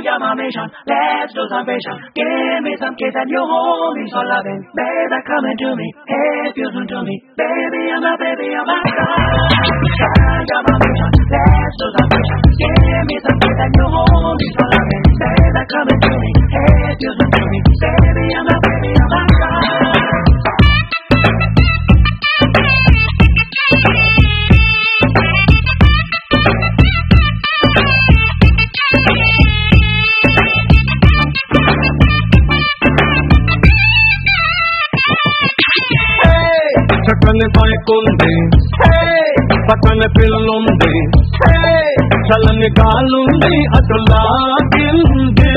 my mission. Let's do some vision. Give me some kiss and you hold me so loving. Baby, come into me. If you listen to me, baby, I'm a baby, I'm a ganja my mission. Let's do some vision. Give me some kiss and you hold me so loving. Baby, come into me. If you listen to me, baby, I'm a baby, I'm a చక్కని bike ఉంది పక్కన పిల్లుంది చల్లని గాలుంది అటు లాగింది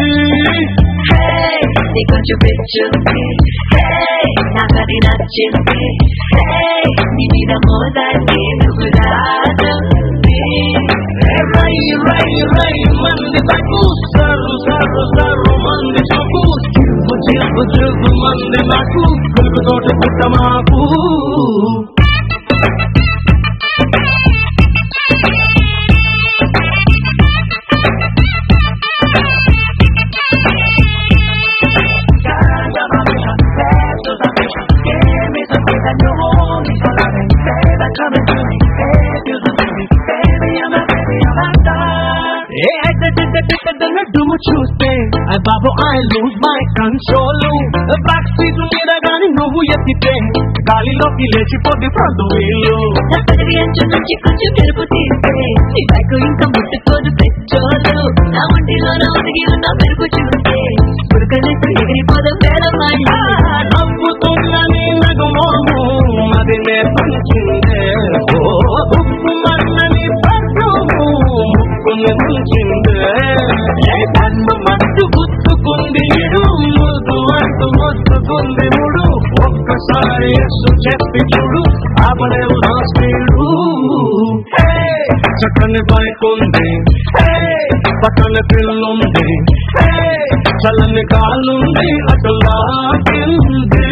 కొంచెం పెంచుంది నాకది నచ్చింది నీ మీద మోదాన్ని నువ్వు రాదుంది రై రై రై మంది బైకు సరు సరు సరు మంది చూపు చిరుపు చిరుపు చిరుపు మంది నాకు కొలుపు తోట పుట్ట మాకు చూస్తే బాబు I lose my control back seat మీద గాని నువ్వు ఎత్తితే గాలిలోకి లేచిపోతే ఫ్రంట్ వీలు అంచు నుంచి కొంచెం తెరుపు తీస్తే నీ బైక్ ఇంకా ముట్టుకోదు పెట్రోలు నా ఒంటిలో ఒదిగి ఉన్న మెరుపు చూస్తే ఉడకలేక ఎగిరిపోదాం వేళమాడి నవ్వుతున్నని నగుమోము అది నే పంచిందే ఉప్పు మన్నని పర్ఫ్యూము ముక్కుని ముంచిందే కన్ను మట్టు గుర్తుకుంది ఇడు ముద్దు అంటూ ముద్దుకుంది ముడు ఒక్కసారి ఎస్సు చెప్పి చూడు ఆపలేవు నా స్పీడు చక్కని బైక్ ఉంది పక్కన పిల్లుంది చల్లని కాలుంది అటు లాగింది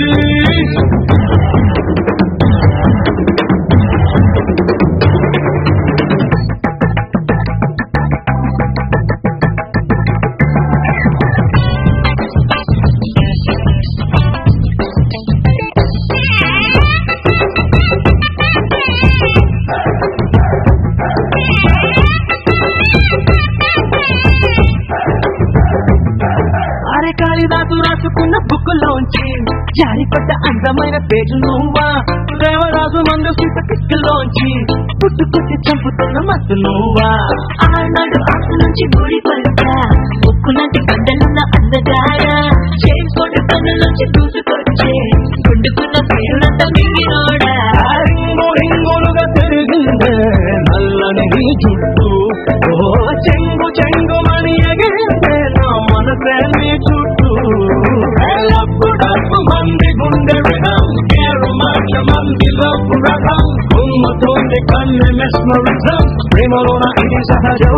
కాళిదాసు రాసుకున్న బుక్కులోంచి జారిపడ్డ అందమైన పేజు నువ్వా దేవరాజు మందు సీత పిక్కులోంచి పుట్టుకొచ్చి చంపుతున్న మత్తు నువ్వా ఆనాడు ఆకు నుంచి గుడి పడుతా ఉక్కులాంటి గంటలున్న అందగాడ చేసుకోండి పనులోంచి దూసుకొచ్చే గుండుకున్న పేరునంతా మింగినోడా హింగులుగా తిరిగిందే నల్లని నీ చుట్టూ చెంగు చెంగు మని ఎగిరిందే నా మనసే నీ చుట్టూ డబ్బు మంది గుండె విధం కేరు మాట మంది లబ్బు రకం కుమ్మతోంది కన్ను మెస్మరిజం ప్రేమలోన ఇది సహజం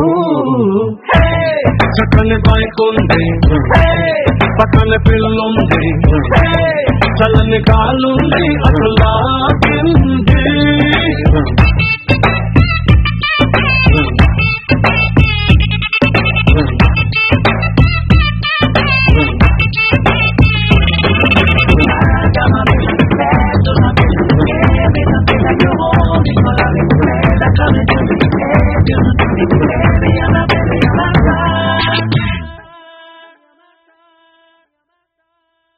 చక్కని బైక్ ఉంది పక్కన పిల్లుంది చల్లని కాలుంది అసలు